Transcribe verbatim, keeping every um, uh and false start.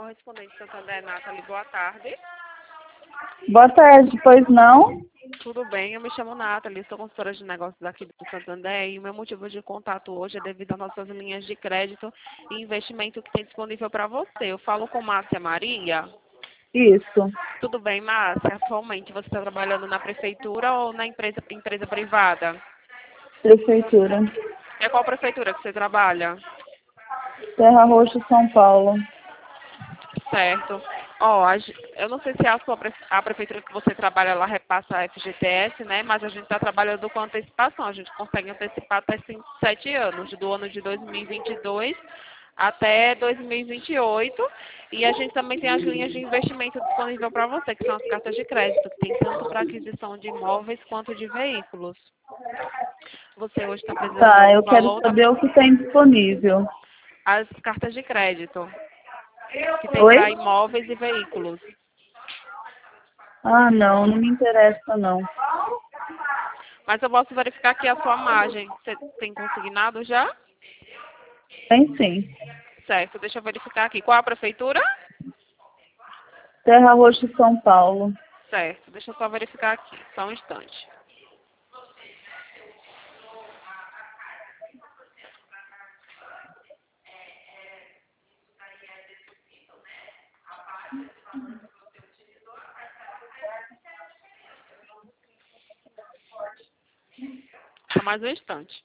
Correspondente Santander, Nathalie, boa tarde. Boa tarde, pois não? Tudo bem, eu me chamo Nathalie, sou consultora de negócios aqui do Santander e o meu motivo de contato hoje é devido às nossas linhas de crédito e investimento que tem disponível para você. Eu falo com Márcia Maria. Isso, Tudo bem, Márcia? Atualmente você está trabalhando na prefeitura ou na empresa, empresa privada? Prefeitura. É qual prefeitura que você trabalha? Terra Roxa, São Paulo. Certo. Ó, a ge- eu não sei se a, sua, pre- a prefeitura que você trabalha, ela repassa a F G T S, né? Mas a gente está trabalhando com antecipação. A gente consegue antecipar até cinco, sete anos, do ano de dois mil e vinte e dois até dois mil e vinte e oito. E a gente também tem as linhas de investimento disponível para você, que são as cartas de crédito, que tem tanto para aquisição de imóveis quanto de veículos. Você hoje está precisando de Tá, algum eu quero valor? Tá... saber o que tem disponível. As cartas de crédito, que tem Oi? para imóveis e veículos. Ah, não, não me interessa não. Mas eu posso verificar aqui a sua margem. Você tem consignado já? Tem sim. Certo, deixa eu verificar aqui. Qual a prefeitura? Terra Roxa, São Paulo. Certo, deixa eu só verificar aqui. Só um instante. Só mais um instante.